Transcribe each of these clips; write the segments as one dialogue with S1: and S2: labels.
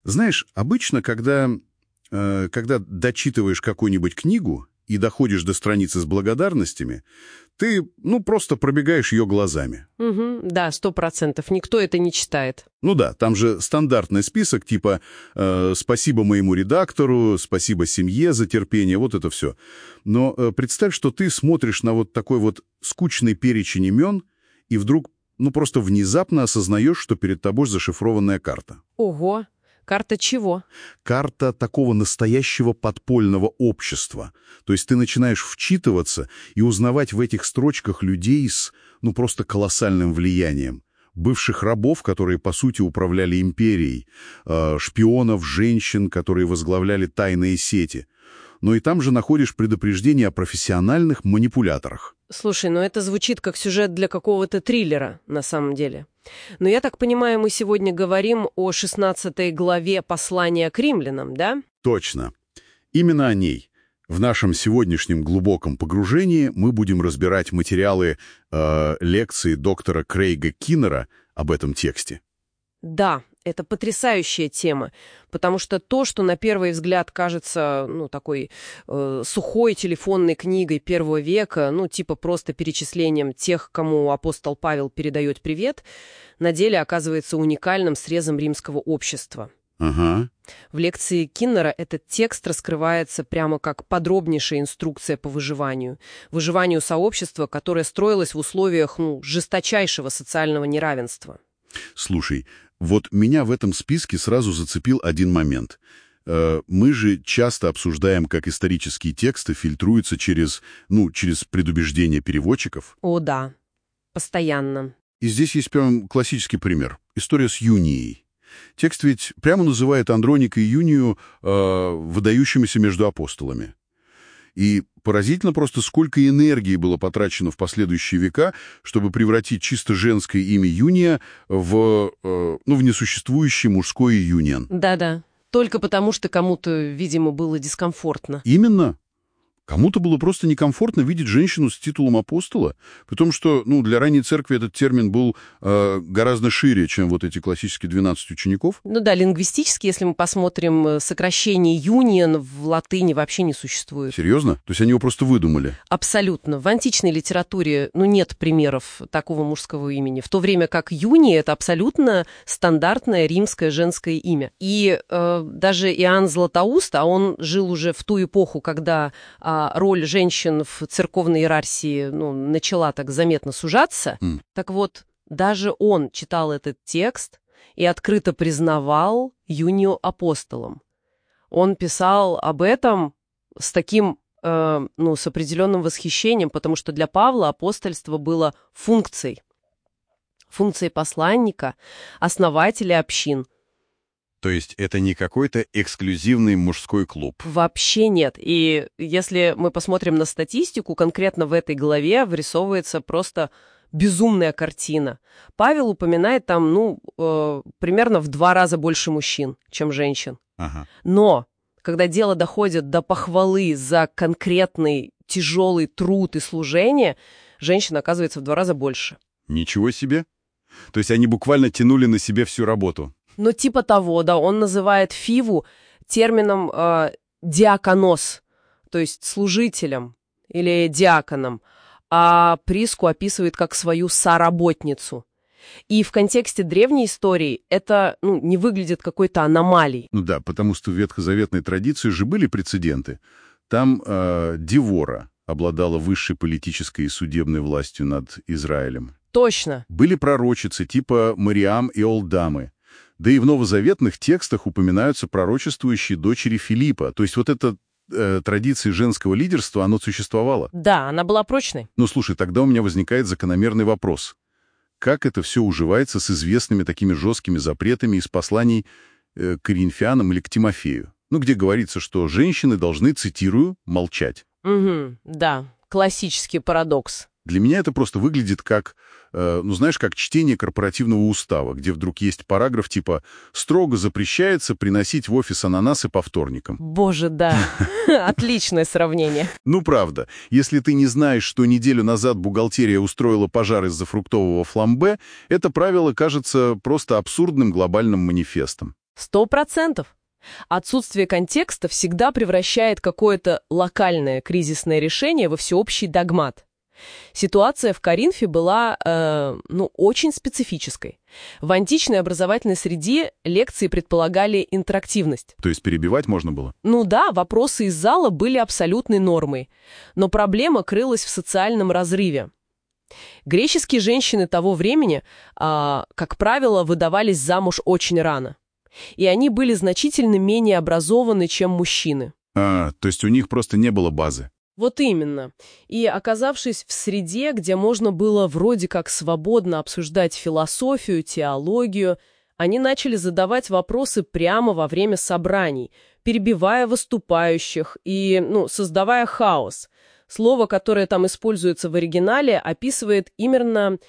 S1: Знаешь, обычно, когда дочитываешь какую-нибудь книгу и доходишь до страницы с благодарностями, ты, просто пробегаешь ее глазами.
S2: Угу, да, 100%. Никто это не читает.
S1: Ну да, там же стандартный список типа «спасибо моему редактору», «спасибо семье за терпение», вот это все. Но представь, что ты смотришь на вот такой вот скучный перечень имен, и вдруг, просто внезапно осознаешь, что перед тобой зашифрованная карта.
S2: Ого! Карта чего?
S1: Карта такого настоящего подпольного общества. То есть ты начинаешь вчитываться и узнавать в этих строчках людей с, просто колоссальным влиянием. Бывших рабов, которые, по сути, управляли империей, шпионов, женщин, которые возглавляли тайные сети. Но и там же находишь предупреждение о профессиональных манипуляторах.
S2: Слушай, это звучит как сюжет для какого-то триллера, на самом деле. Но я так понимаю, мы сегодня говорим о 16 главе послания к римлянам, да?
S1: Точно. Именно о ней. В нашем сегодняшнем глубоком погружении мы будем разбирать материалы лекции доктора Крейга Киннера об этом тексте.
S2: Да, это потрясающая тема, потому что то, что на первый взгляд кажется, такой сухой телефонной книгой первого века, типа просто перечислением тех, кому апостол Павел передает привет, на деле оказывается уникальным срезом римского общества.
S1: Ага.
S2: В лекции Киннера этот текст раскрывается прямо как подробнейшая инструкция по выживанию сообщества, которое строилось в условиях, жесточайшего социального неравенства.
S1: Слушай, вот меня в этом списке сразу зацепил один момент. Мы же часто обсуждаем, как исторические тексты фильтруются через предубеждение переводчиков.
S2: О, да, постоянно.
S1: И здесь есть прям классический пример. История с Юнией. Текст ведь прямо называет Андроника и Юнию выдающимися между апостолами. И поразительно просто, сколько энергии было потрачено в последующие века, чтобы превратить чисто женское имя Юния в несуществующий мужской Юниан.
S2: Да-да. Только потому, что кому-то, видимо, было дискомфортно.
S1: Именно. Кому-то было просто некомфортно видеть женщину с титулом апостола, при том, что для ранней церкви этот термин был гораздо шире, чем вот эти классические 12 учеников.
S2: Лингвистически, если мы посмотрим, сокращение «юнион» в латыни вообще не существует.
S1: Серьезно? То есть они его просто выдумали?
S2: Абсолютно. В античной литературе нет примеров такого мужского имени, в то время как «юния» — это абсолютно стандартное римское женское имя. И даже Иоанн Златоуст, а он жил уже в ту эпоху, когда роль женщин в церковной иерархии начала так заметно сужаться. Так вот, даже он читал этот текст и открыто признавал Юнию апостолом. Он писал об этом с таким, с определенным восхищением, потому что для Павла апостольство было функцией посланника, основателя общин.
S1: То есть это не какой-то эксклюзивный мужской клуб?
S2: Вообще нет. И если мы посмотрим на статистику, конкретно в этой главе вырисовывается просто безумная картина. Павел упоминает там, примерно в 2 раза больше мужчин, чем женщин.
S1: Ага.
S2: Но когда дело доходит до похвалы за конкретный тяжелый труд и служение, женщин оказывается в 2 раза больше.
S1: Ничего себе! То есть они буквально тянули на себе всю работу?
S2: Типа того, да. Он называет Фиву термином диаконос, то есть служителем или диаконом, а Приску описывает как свою соработницу. И в контексте древней истории это не выглядит какой-то аномалией.
S1: Да, потому что в ветхозаветной традиции же были прецеденты. Там Девора обладала высшей политической и судебной властью над Израилем.
S2: Точно.
S1: Были пророчицы типа Мариам и Олдамы. Да и в новозаветных текстах упоминаются пророчествующие дочери Филиппа. То есть вот эта традиция женского лидерства, она существовала.
S2: Да, она была прочной.
S1: Слушай, тогда у меня возникает закономерный вопрос. Как это все уживается с известными такими жесткими запретами из посланий к Коринфянам или к Тимофею? Где говорится, что женщины должны, цитирую, молчать.
S2: Угу, да, классический парадокс.
S1: Для меня это просто выглядит как, как чтение корпоративного устава, где вдруг есть параграф типа «строго запрещается приносить в офис ананасы по вторникам».
S2: Боже, да. Отличное сравнение.
S1: Правда. Если ты не знаешь, что неделю назад бухгалтерия устроила пожар из-за фруктового фламбе, это правило кажется просто абсурдным глобальным манифестом.
S2: 100%. Отсутствие контекста всегда превращает какое-то локальное кризисное решение во всеобщий догмат. Ситуация в Коринфе была, очень специфической. В античной образовательной среде лекции предполагали интерактивность.
S1: То есть перебивать можно было?
S2: Ну да, вопросы из зала были абсолютной нормой. Но проблема крылась в социальном разрыве. Греческие женщины того времени, как правило, выдавались замуж очень рано. И они были значительно менее образованы, чем мужчины.
S1: То есть у них просто не было базы.
S2: Вот именно. И оказавшись в среде, где можно было вроде как свободно обсуждать философию, теологию, они начали задавать вопросы прямо во время собраний, перебивая выступающих и, создавая хаос. Слово, которое там используется в оригинале, описывает именно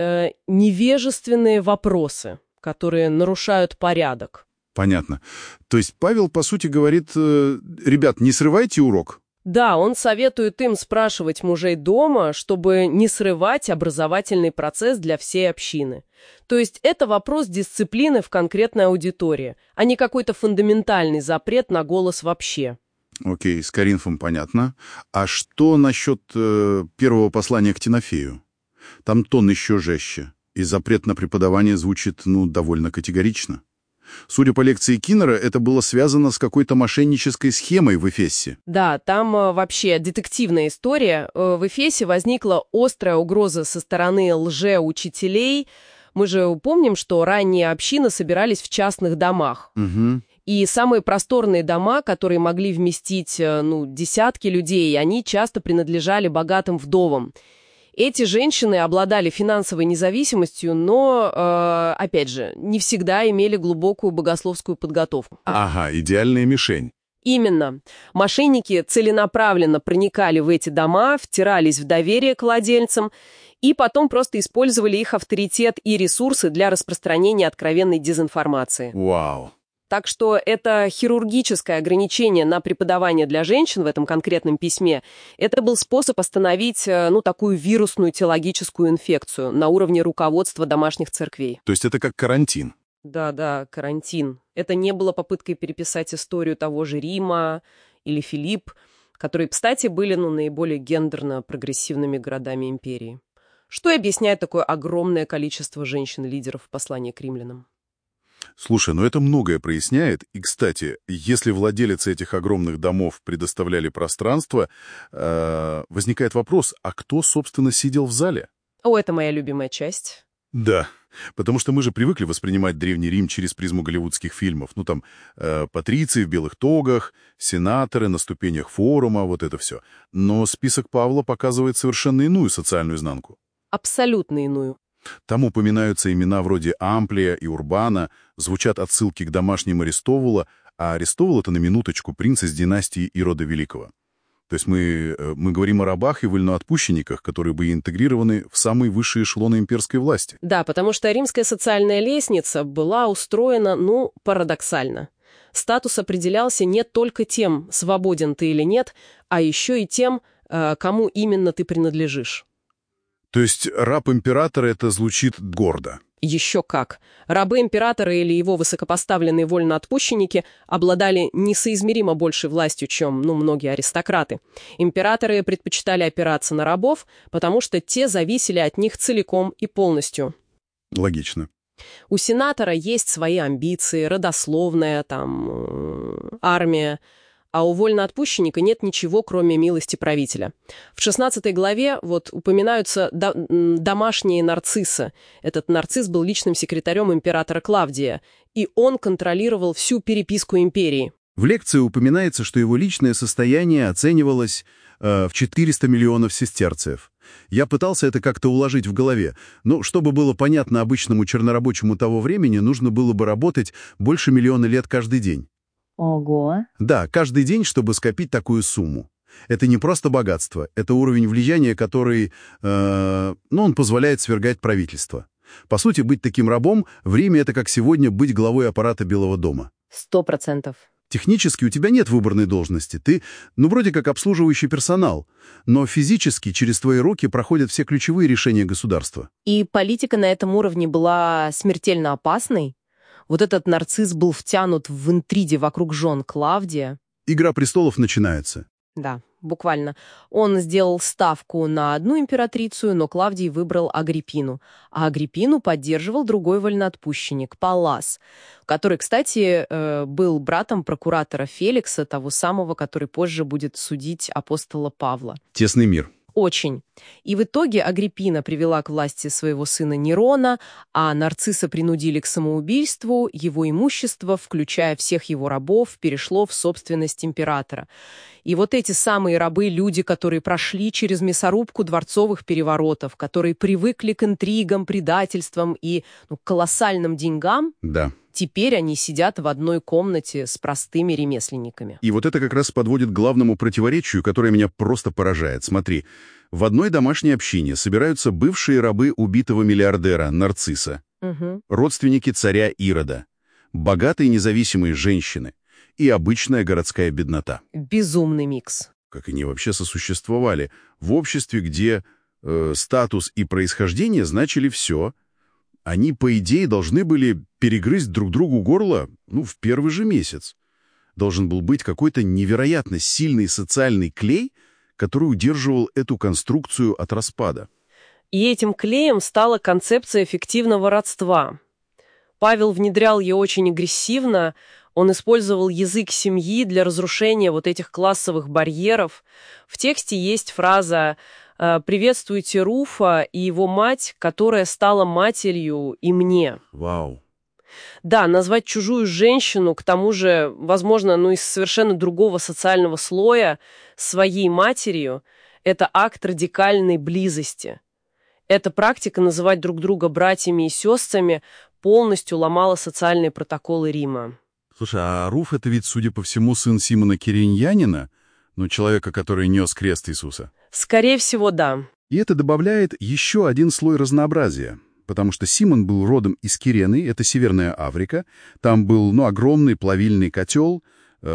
S2: невежественные вопросы, которые нарушают порядок.
S1: Понятно. То есть Павел, по сути, говорит, ребят, не срывайте урок.
S2: Да, он советует им спрашивать мужей дома, чтобы не срывать образовательный процесс для всей общины. То есть это вопрос дисциплины в конкретной аудитории, а не какой-то фундаментальный запрет на голос вообще.
S1: Окей, с Коринфом понятно. А что насчет первого послания к Тимофею? Там тон еще жестче, и запрет на преподавание звучит, довольно категорично. Судя по лекции Киннера, это было связано с какой-то мошеннической схемой в Эфесе.
S2: Да, там вообще детективная история. В Эфесе возникла острая угроза со стороны лжеучителей. Мы же помним, что ранние общины собирались в частных домах.
S1: Угу.
S2: И самые просторные дома, которые могли вместить, десятки людей, они часто принадлежали богатым вдовам. Эти женщины обладали финансовой независимостью, но, опять же, не всегда имели глубокую богословскую подготовку.
S1: Ага, идеальная мишень.
S2: Именно. Мошенники целенаправленно проникали в эти дома, втирались в доверие к владельцам и потом просто использовали их авторитет и ресурсы для распространения откровенной дезинформации.
S1: Вау.
S2: Так что это хирургическое ограничение на преподавание для женщин в этом конкретном письме, это был способ остановить, такую вирусную теологическую инфекцию на уровне руководства домашних церквей.
S1: То есть это как карантин?
S2: Да, карантин. Это не было попыткой переписать историю того же Рима или Филипп, которые, кстати, были, наиболее гендерно-прогрессивными городами империи. Что и объясняет такое огромное количество женщин-лидеров в послании к римлянам.
S1: Слушай, это многое проясняет. И, кстати, если владелицы этих огромных домов предоставляли пространство, возникает вопрос, а кто, собственно, сидел в зале?
S2: Это моя любимая часть.
S1: Да, потому что мы же привыкли воспринимать Древний Рим через призму голливудских фильмов. Патриции в белых тогах, сенаторы на ступенях форума, вот это все. Но список Павла показывает совершенно иную социальную изнанку.
S2: Абсолютно иную.
S1: Там упоминаются имена вроде Амплия и Урбана, звучат отсылки к домашним Аристовула, а Аристовул — это на минуточку принц из династии Ирода Великого. То есть мы говорим о рабах и вольноотпущенниках, которые были интегрированы в самые высшие эшелоны имперской власти.
S2: Да, потому что римская социальная лестница была устроена, парадоксально. Статус определялся не только тем, свободен ты или нет, а еще и тем, кому именно ты принадлежишь.
S1: То есть раб императора — это звучит гордо.
S2: Еще как. Рабы императора или его высокопоставленные вольноотпущенники обладали несоизмеримо большей властью, чем, многие аристократы. Императоры предпочитали опираться на рабов, потому что те зависели от них целиком и полностью.
S1: Логично.
S2: У сенатора есть свои амбиции, родословная, армия. А у вольноотпущенника нет ничего, кроме милости правителя. В 16 главе упоминаются домашние нарциссы. Этот нарцисс был личным секретарем императора Клавдия, и он контролировал всю переписку империи.
S1: В лекции упоминается, что его личное состояние оценивалось в 400 миллионов сестерцев. Я пытался это как-то уложить в голове, но чтобы было понятно обычному чернорабочему того времени, нужно было бы работать больше 1 миллиона лет каждый день.
S3: Ого.
S1: Да, каждый день, чтобы скопить такую сумму. Это не просто богатство, это уровень влияния, который, он позволяет свергать правительство. По сути, быть таким рабом в Риме — это как сегодня быть главой аппарата Белого дома.
S2: 100%.
S1: Технически у тебя нет выборной должности, ты, вроде как обслуживающий персонал, но физически через твои руки проходят все ключевые решения государства.
S2: И политика на этом уровне была смертельно опасной. Вот этот нарцисс был втянут в интриги вокруг жен Клавдия.
S1: «Игра престолов» начинается.
S2: Да, буквально. Он сделал ставку на одну императрицу, но Клавдий выбрал Агриппину. А Агриппину поддерживал другой вольноотпущенник, Паллас, который, кстати, был братом прокуратора Феликса, того самого, который позже будет судить апостола Павла.
S1: Тесный мир.
S2: Очень. И в итоге Агриппина привела к власти своего сына Нерона, а нарцисса принудили к самоубийству, его имущество, включая всех его рабов, перешло в собственность императора. И вот эти самые рабы, люди, которые прошли через мясорубку дворцовых переворотов, которые привыкли к интригам, предательствам и колоссальным деньгам,
S1: Да.
S2: теперь они сидят в одной комнате с простыми ремесленниками.
S1: И вот это как раз подводит к главному противоречию, которое меня просто поражает. Смотри, в одной домашней общине собираются бывшие рабы убитого миллиардера Нарцисса, родственники царя Ирода, богатые независимые женщины и обычная городская беднота.
S2: Безумный микс.
S1: Как они вообще сосуществовали в обществе, где статус и происхождение значили все. Они, по идее, должны были перегрызть друг другу горло, в первый же месяц. Должен был быть какой-то невероятно сильный социальный клей, который удерживал эту конструкцию от распада.
S2: И этим клеем стала концепция фиктивного родства. Павел внедрял ее очень агрессивно, он использовал язык семьи для разрушения вот этих классовых барьеров. В тексте есть фраза «Приветствуйте Руфа и его мать, которая стала матерью и мне».
S1: Вау.
S2: Да, назвать чужую женщину, к тому же, возможно, из совершенно другого социального слоя, своей матерью, это акт радикальной близости. Эта практика называть друг друга братьями и сестрами полностью ломала социальные протоколы Рима.
S1: Слушай, а Руф — это ведь, судя по всему, сын Симона Кириньянина, человека, который нес крест Иисуса?
S2: Скорее всего, да.
S1: И это добавляет еще один слой разнообразия, потому что Симон был родом из Кирены, это Северная Африка, там был, огромный плавильный котел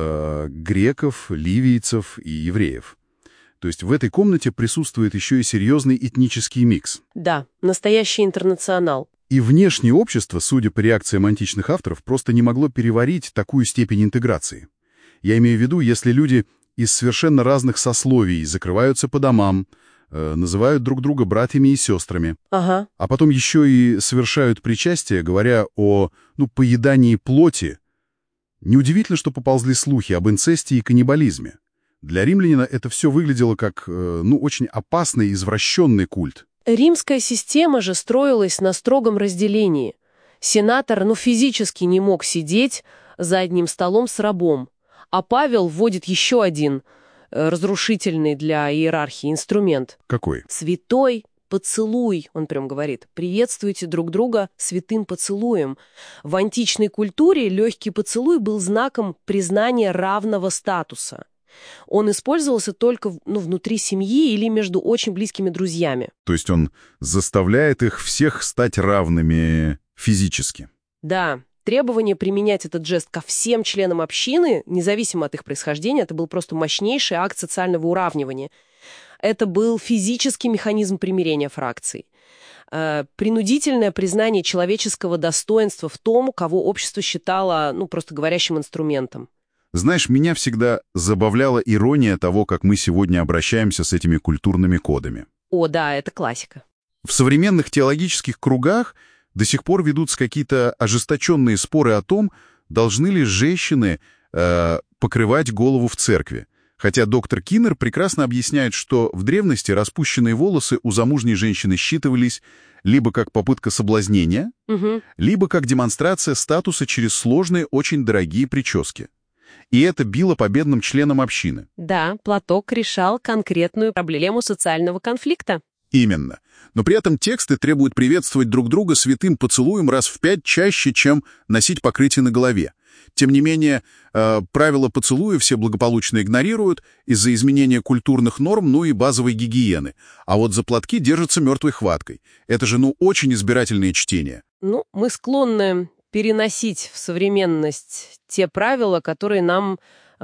S1: греков, ливийцев и евреев. То есть в этой комнате присутствует еще и серьезный этнический микс.
S2: Да, настоящий интернационал.
S1: И внешнее общество, судя по реакциям античных авторов, просто не могло переварить такую степень интеграции. Я имею в виду, если люди из совершенно разных сословий закрываются по домам, называют друг друга братьями и сестрами,
S2: а
S1: потом еще и совершают причастие, говоря о, поедании плоти. Неудивительно, что поползли слухи об инцесте и каннибализме. Для римлянина это все выглядело как, очень опасный, извращенный культ.
S2: Римская система же строилась на строгом разделении. Сенатор, физически не мог сидеть за одним столом с рабом, а Павел вводит еще один разрушительный для иерархии инструмент.
S1: Какой?
S2: Святой поцелуй, он прям говорит. Приветствуйте друг друга святым поцелуем. В античной культуре легкий поцелуй был знаком признания равного статуса. Он использовался только внутри семьи или между очень близкими друзьями.
S1: То есть он заставляет их всех стать равными физически?
S2: Да. Требование применять этот жест ко всем членам общины, независимо от их происхождения, это был просто мощнейший акт социального уравнивания. Это был физический механизм примирения фракций. Принудительное признание человеческого достоинства в том, кого общество считало, просто говорящим инструментом.
S1: Знаешь, меня всегда забавляла ирония того, как мы сегодня обращаемся с этими культурными кодами.
S2: О, да, это классика.
S1: В современных теологических кругах до сих пор ведутся какие-то ожесточенные споры о том, должны ли женщины покрывать голову в церкви. Хотя доктор Киннер прекрасно объясняет, что в древности распущенные волосы у замужней женщины считывались либо как попытка соблазнения, либо как демонстрация статуса через сложные, очень дорогие прически. И это било по бедным членам общины.
S2: Да, платок решал конкретную проблему социального конфликта.
S1: Именно. Но при этом тексты требуют приветствовать друг друга святым поцелуем раз в 5 чаще, чем носить покрытие на голове. Тем не менее, правила поцелуя все благополучно игнорируют из-за изменения культурных норм, и базовой гигиены. А вот за платки держатся мертвой хваткой. Это же, очень избирательное чтение.
S2: Мы склонны переносить в современность те правила, которые нам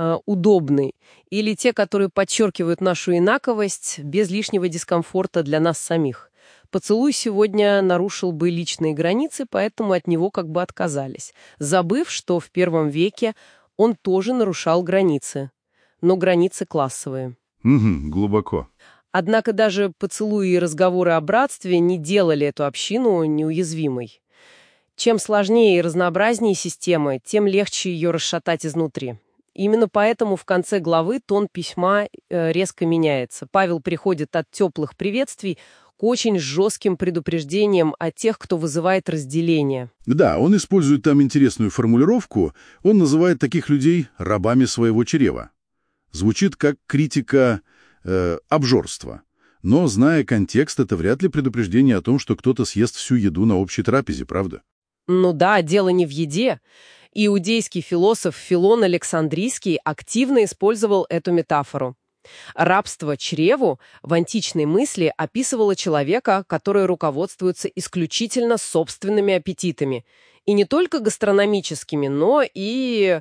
S2: удобны, или те, которые подчеркивают нашу инаковость без лишнего дискомфорта для нас самих. Поцелуй сегодня нарушил бы личные границы, поэтому от него как бы отказались, забыв, что в первом веке он тоже нарушал границы, но границы классовые.
S1: Угу, глубоко.
S2: Однако даже поцелуи и разговоры о братстве не делали эту общину неуязвимой. Чем сложнее и разнообразнее система, тем легче ее расшатать изнутри. Именно поэтому в конце главы тон письма резко меняется. Павел переходит от теплых приветствий к очень жестким предупреждениям о тех, кто вызывает разделение.
S1: Да, он использует там интересную формулировку. Он называет таких людей рабами своего чрева. Звучит как критика обжорства. Но, зная контекст, это вряд ли предупреждение о том, что кто-то съест всю еду на общей трапезе, правда?
S2: Ну да, дело не в еде. Иудейский философ Филон Александрийский активно использовал эту метафору. Рабство чреву в античной мысли описывало человека, который руководствуется исключительно собственными аппетитами. И не только гастрономическими, но и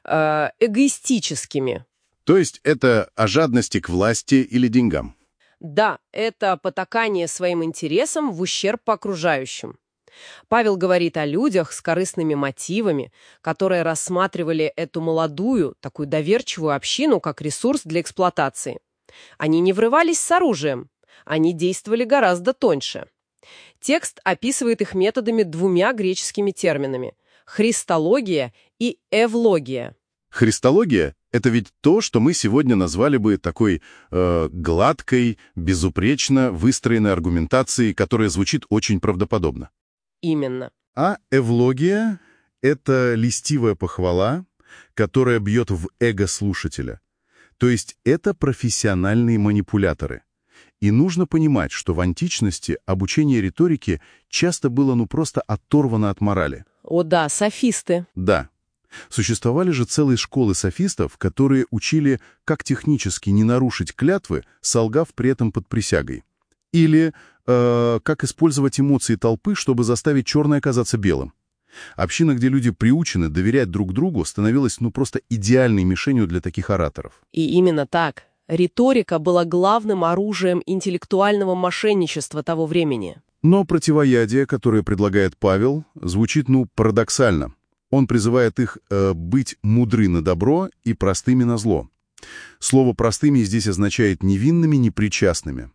S2: эгоистическими.
S1: То есть это о жадности к власти или деньгам?
S2: Да, это потакание своим интересам в ущерб окружающим. Павел говорит о людях с корыстными мотивами, которые рассматривали эту молодую, такую доверчивую общину как ресурс для эксплуатации. Они не врывались с оружием, они действовали гораздо тоньше. Текст описывает их методами двумя греческими терминами – христология и эвлогия.
S1: Христология — это ведь то, что мы сегодня назвали бы такой гладкой, безупречно выстроенной аргументацией, которая звучит очень правдоподобно.
S2: Именно.
S1: А эвлогия — это льстивая похвала, которая бьет в эго слушателя. То есть это профессиональные манипуляторы. И нужно понимать, что в античности обучение риторике часто было просто оторвано от морали.
S2: О да, софисты.
S1: Да. Существовали же целые школы софистов, которые учили, как технически не нарушить клятвы, солгав при этом под присягой. Или как использовать эмоции толпы, чтобы заставить черное казаться белым. Община, где люди приучены доверять друг другу, становилась просто идеальной мишенью для таких ораторов.
S2: И именно так. Риторика была главным оружием интеллектуального мошенничества того времени.
S1: Но противоядие, которое предлагает Павел, звучит парадоксально. Он призывает их быть мудры на добро и простыми на зло. Слово «простыми» здесь означает невинными, непричастными.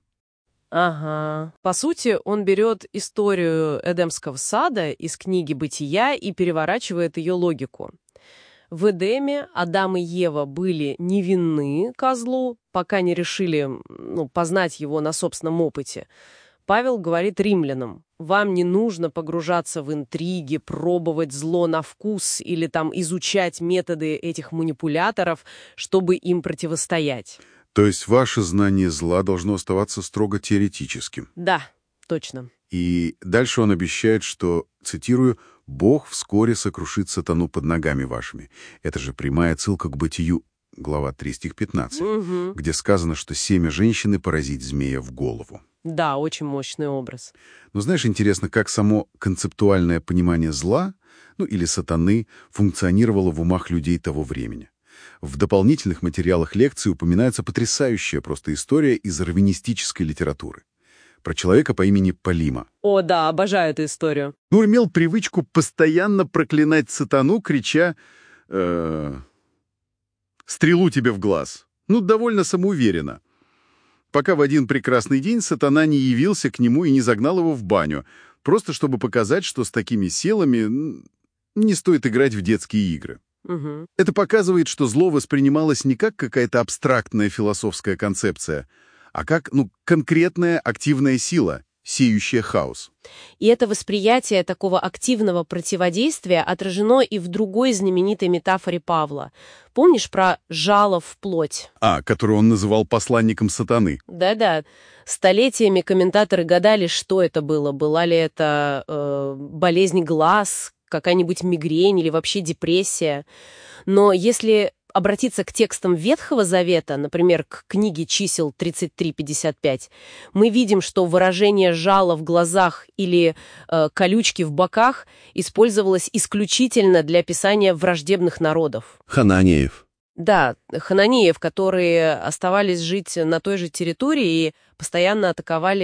S2: Ага. По сути, он берет историю Эдемского сада из книги «Бытия» и переворачивает ее логику. В Эдеме Адам и Ева были невинны козлу, пока не решили познать его на собственном опыте. Павел говорит римлянам: вам не нужно погружаться в интриги, пробовать зло на вкус или изучать методы этих манипуляторов, чтобы им противостоять.
S1: То есть ваше знание зла должно оставаться строго теоретическим.
S2: Да, точно.
S1: И дальше он обещает, что, цитирую, «Бог вскоре сокрушит сатану под ногами вашими». Это же прямая отсылка к Бытию, глава 3, стих 15, где сказано, что семя женщины поразит змея в голову.
S2: Да, очень мощный образ.
S1: Но знаешь, интересно, как само концептуальное понимание зла, или сатаны, функционировало в умах людей того времени. В дополнительных материалах лекции упоминается потрясающая просто история из раввинистической литературы. Про человека по имени Полима.
S2: О, да, обожаю эту историю.
S1: Имел привычку постоянно проклинать сатану, крича «Стрелу тебе в глаз!» Довольно самоуверенно. Пока в один прекрасный день сатана не явился к нему и не загнал его в баню, просто чтобы показать, что с такими силами не стоит играть в детские игры.
S2: Угу.
S1: Это показывает, что зло воспринималось не как какая-то абстрактная философская концепция, а как конкретная активная сила, сеющая хаос.
S2: И это восприятие такого активного противодействия отражено и в другой знаменитой метафоре Павла. Помнишь про жало в плоть?
S1: Которую он называл посланником сатаны.
S2: Да-да. Столетиями комментаторы гадали, что это было. Была ли это болезнь глаз, какая-нибудь мигрень или вообще депрессия. Но если обратиться к текстам Ветхого Завета, например, к книге чисел 33-55, мы видим, что выражение «жало в глазах» или «колючки в боках» использовалось исключительно для описания враждебных народов.
S1: Хананеев.
S2: Да, хананеев, которые оставались жить на той же территории и постоянно атаковали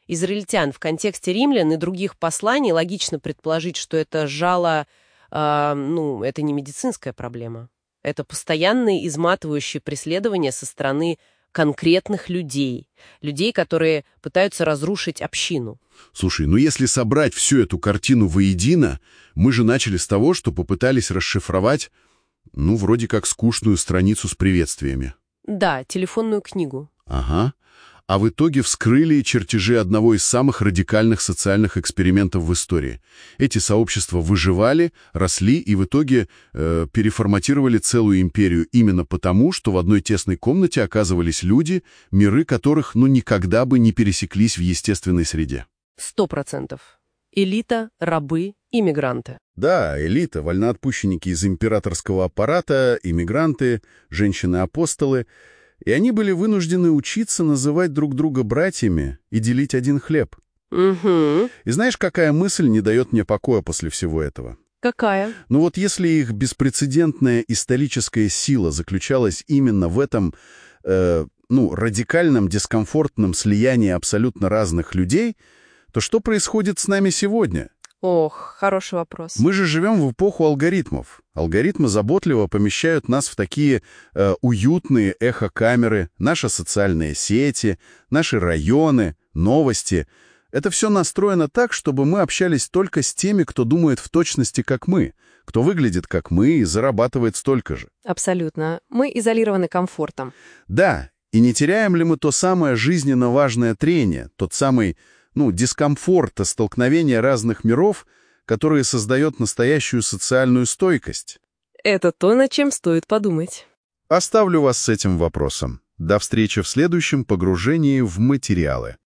S2: израильтян в контексте римлян и других посланий логично предположить, что это жало, это не медицинская проблема. Это постоянные изматывающие преследования со стороны конкретных людей, которые пытаются разрушить общину.
S1: Слушай, если собрать всю эту картину воедино, мы же начали с того, что попытались расшифровать, вроде как скучную страницу с приветствиями.
S2: Да, телефонную книгу.
S1: Ага. А в итоге вскрыли чертежи одного из самых радикальных социальных экспериментов в истории. Эти сообщества выживали, росли и в итоге переформатировали целую империю именно потому, что в одной тесной комнате оказывались люди, миры которых никогда бы не пересеклись в естественной среде.
S2: 100%. Элита, рабы, иммигранты.
S1: Да, элита, вольноотпущенники из императорского аппарата, иммигранты, женщины-апостолы. И они были вынуждены учиться называть друг друга братьями и делить один хлеб.
S2: Угу.
S1: И знаешь, какая мысль не дает мне покоя после всего этого?
S2: Какая?
S1: Если их беспрецедентная историческая сила заключалась именно в этом, радикальном, дискомфортном слиянии абсолютно разных людей, то что происходит с нами сегодня?
S2: Ох, хороший вопрос.
S1: Мы же живем в эпоху алгоритмов. Алгоритмы заботливо помещают нас в такие уютные эхокамеры, наши социальные сети, наши районы, новости. Это все настроено так, чтобы мы общались только с теми, кто думает в точности, как мы, кто выглядит, как мы, и зарабатывает столько же.
S2: Абсолютно. Мы изолированы комфортом.
S1: Да, и не теряем ли мы то самое жизненно важное трение, тот самый дискомфорт от столкновения разных миров, которые создает настоящую социальную стойкость?
S2: Это то, над чем стоит подумать.
S1: Оставлю вас с этим вопросом. До встречи в следующем погружении в материалы.